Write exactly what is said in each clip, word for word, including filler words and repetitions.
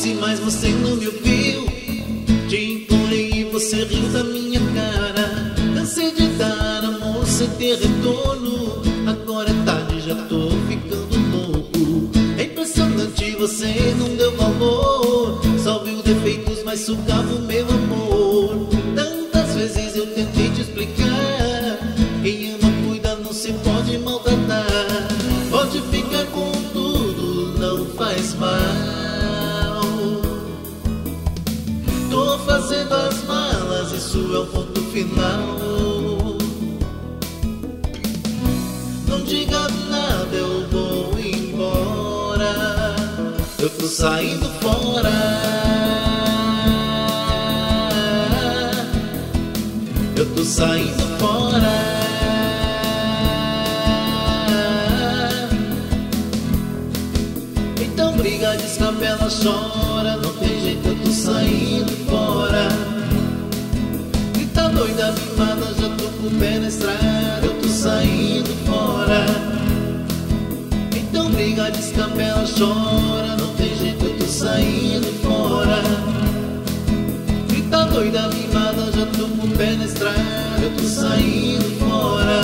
disse, mas você não me ouviu. Te implorei e você riu da minha cara. Cansei de dar amor sem ter retorno. Agora é tarde, já tô ficando louco. É impressionante, você não deu valor. Só viu defeitos, mas sugava o meu amor. Tantas vezes eu tentei te explicar. Quem ama cuida, não se pode maltratar. Pode ficar com tudo, não faz mal. Tô fazendo as malas, isso é o ponto final. Não diga nada, eu vou embora. Eu tô saindo fora. Eu tô saindo fora. Então briga, descabela, chora. Não tem jeito, eu tô saindo fora. Grita doida, mimada, já tô com o pé na estrada. Eu tô saindo fora. Então briga, descabela, chora. Não tem jeito, eu tô saindo fora. Grita doida, mimada, já tô com o pé na estrada. Eu tô saindo fora.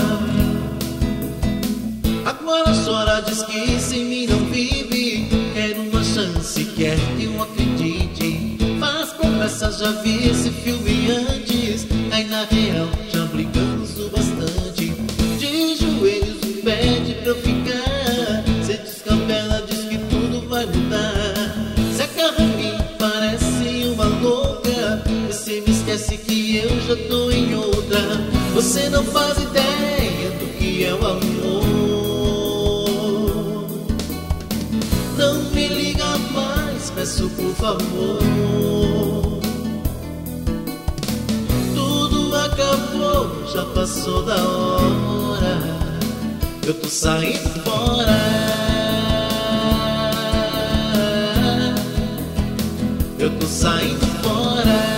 Agora chora, diz que sem mim não vive. Quer uma chance, quer que eu acredite. Faz promessa, já vi esse filme antes. Aí na real, já brigamos o bastante. De joelhos me pede pra eu ficar. Cê descabela, diz que tudo vai mudar. Se agarra em mim, parece uma louca. Você me esquece que eu já tô em outra. Você não faz ideia do que é o amor. Não me liga mais, peço por favor. Tudo acabou, já passou da hora. Eu tô saindo fora. Eu tô saindo fora.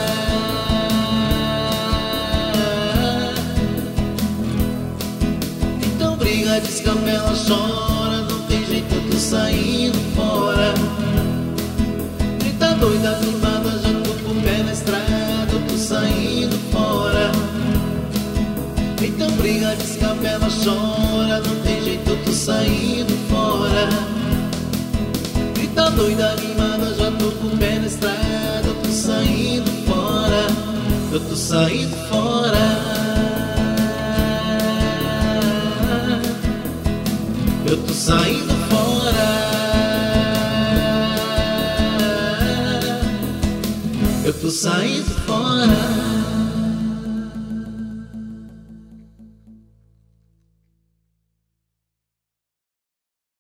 Então briga, descabela, chora. Não tem jeito, eu tô saindo fora. Grita doida, mimada, já tô com o pé na estrada. Eu tô saindo fora. Então briga, descabela, chora. Não tem jeito, eu tô saindo fora. Grita doida, mimada, já tô com o pé na estrada. Eu tô saindo fora. Eu tô saindo fora. Eu tô saindo fora. Eu tô saindo fora.